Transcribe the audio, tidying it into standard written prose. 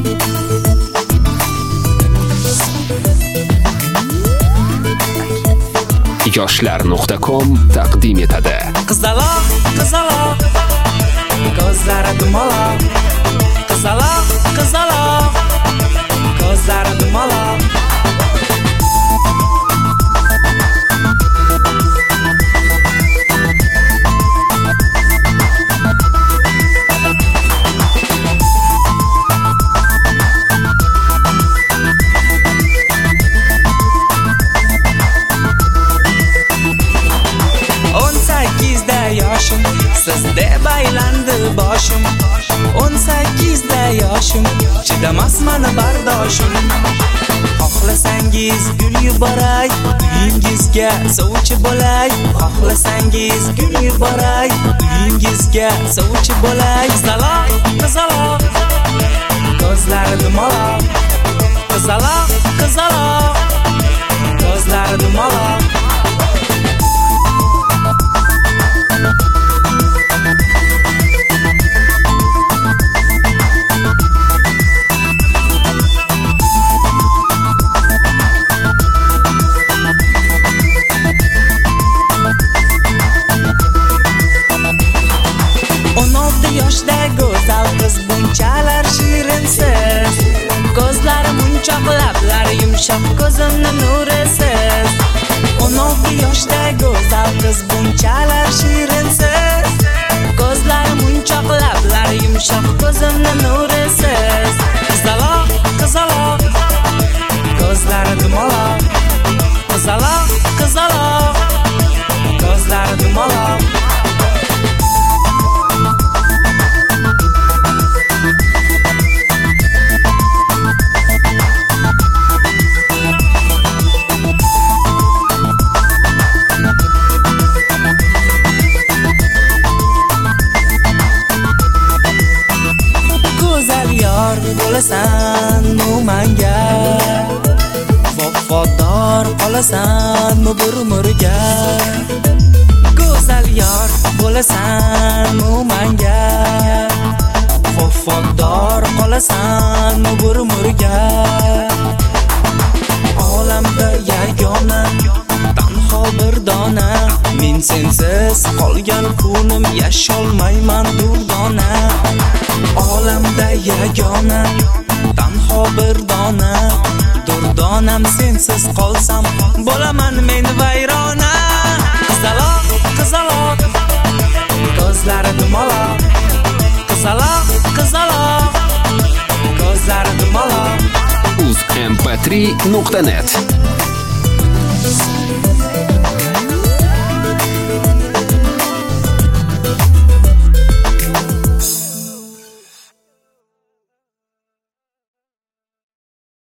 yoshlar.com taqdim etadi. Qizaloq, qizaloq, ko'zlari dumaloq. Qizaloq, qizaloq, ko'zlari dumaloq. Sizda baylandi boshim 18da yoshim chidamas meni bardoshim xohlasangiz gul yuboray uyingizga sovchi bo'lay xohlasangiz gul yuboray uyingizga sovchi bo'lay qizaloq qizaloq ko'zlari dumaloq qizaloq qizaloq ko'zlari dumaloq yoshda go'zal qiz bunchalar shirinsiz ko'zlari munchoq lablari yumshoq ko'zimni nurisiz 16 yoshda go'zal qiz bunchalar shirinsiz ko'zlari munchoq lablari yumshoq ko'zimni nurisiz qizaloq qizaloq ko'zlari dumaloq qizaloq qizaloq ko'zlari dumaloq bo'lasan u menga vafodor qolasan u bir umrga go'zal yor bo'lasan u menga vafodor qolasan u bir umrga olamda yagona tanho bir dona men sensiz qolgan kunim yasholmayman durdona olamda yagona tanho bir dona durdonam sensiz qolsam bo'laman men vayrona qizaloq qizaloq ko'zlari dumaloq qizaloq qizaloq ko'zlari dumaloq uzmp3.net